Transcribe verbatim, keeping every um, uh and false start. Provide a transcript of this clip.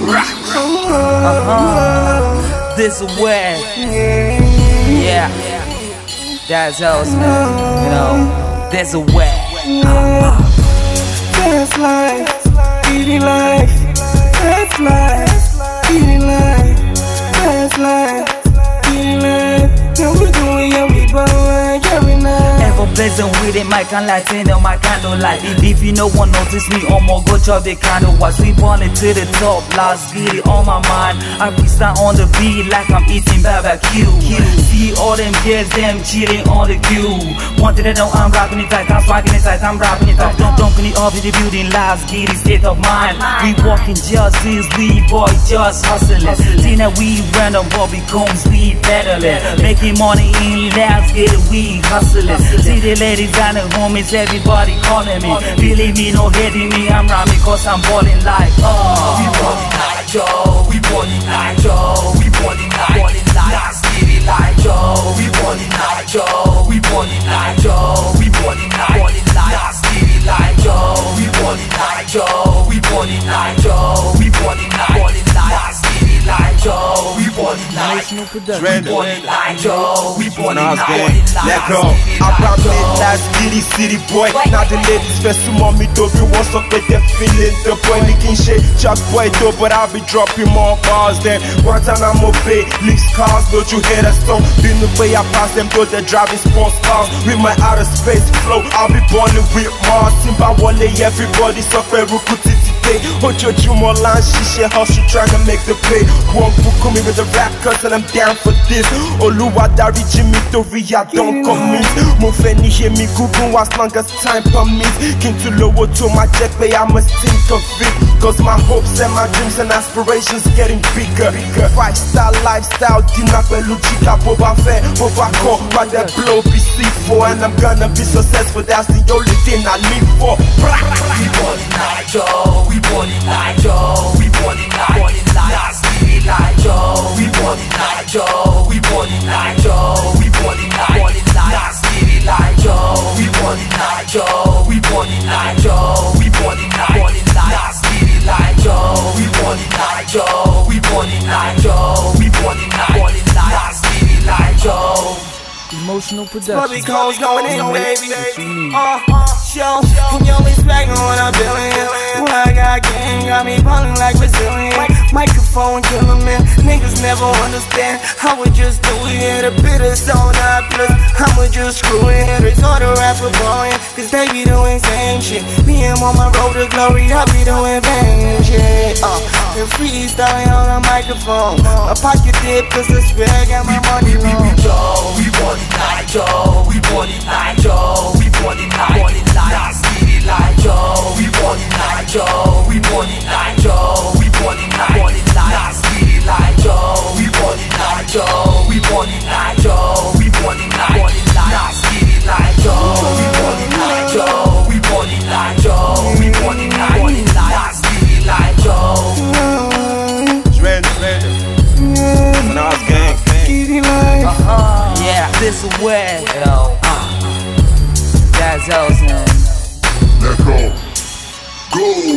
Uh-huh. This way. Yeah. That's us, man. You know, there's a way. That's life, eating life. That's life, eating life. That's life, eating life. Yeah, we doing, yeah, we ballin' every night. Ever blazing with it, my kind Latino, my kind of life. If you no one notice me, I'm gonna go chop the kind of watch. We ballin' to the top, last get it on my mind. I freestyle on the beat like I'm eating barbecue. See all them girls, them chillin' on the queue. Wanted to know I'm rapping it tight, I'm swagging it tight, I'm rapping it tight. Don't dunking it off in the building, last get it state of mind. We walking justice, we boy just hustling. See now we random, but becomes we peddling. Making money in labs, get it, we hustling. See the ladies and the homies, everybody calling me. Believe me, no hating me, I'm rhyming cause I'm balling like oh. We ballin' like Joe, we ballin' like Joe, we ballin' like, ballin' like, last get it like Joe. We ballin' like Joe, we ballin' like Joe, we ballin' like, ballin' like, last get it like Joe. We ballin' like Joe, we ballin' like Joe, we ballin' like, ballin' like, last get it like Joe. We ballin' like, we ballin' like Joe, we ballin' like, ballin' like, let go. I brought me last giddy city boy. Now the ladies first to mommy do be what's up with the feeling. The boy licking shit, chuck boy though, but I'll be dropping more bars then. One time I'm obey, leaks cars, don't you hear that song? Been the way I pass them, though they're driving sports cars. With my outer space flow, I'll be ballin' with Mars. Simba Wale, everybody suffer, Rukuti today. Ojo Jumo line, she hustle, trying to make the pay. One book me with the rap, cause and I'm down for this. Oluwa Dari Jimmy Tori, I don't commit. Mufeni hear me Google as long as time permits. King to lower to my jet way, I must think of it. Cause my hopes and my dreams and aspirations getting bigger. Five star lifestyle, dinner pelu chica, boba fair, boba core, but that blow be C four. And I'm gonna be successful, that's the only thing I live for. We ballin' like Joe, we ballin' like Joe, we ballin' like, ballin' like, last get it like Joe. We ballin' like Joe, we ballin' like Joe, we ballin' like, ballin' like, last get it like Joe. We ballin' like Joe, we ballin' like Joe, we ballin' like, ballin' like, last get it like Joe. We ballin' like Joe, we ballin' like Joe, we ballin' like, ballin' like, last get it like Joe. Emotional production. Public calls going in, baby. Uh, show, and you always back on what I'm doing. What I got game, got me ballin' like Brazilian. Microphone killer man, niggas never understand. I would just do it, a bit of soda plus. I'ma just screw it, it's all the rapper blowing. Cause they be doing same shit. Me and on my road to glory, I be doing bang shit. Uh, and freestyling on the microphone. My pocket dip, cause I swear I got my money long. Joe, we ballin' like Joe, we ballin' like Joe, we ballin' like, ballin' like, last get it like Joe. We ballin' like Joe, we ballin' like Joe, we ballin' like, ballin' like, last get it like Joe. We ballin' like Joe, we ballin' like Joe, we ballin' like, ballin' like, last get it like Joe. We ballin' like Joe, we ballin' like Joe, we ballin' like, ballin' like, last get it like Joe. Trend, trend. When I was gang, gang. Uh-huh. Yeah, this way. Yo. Uh. That's us, man. Let go. Go.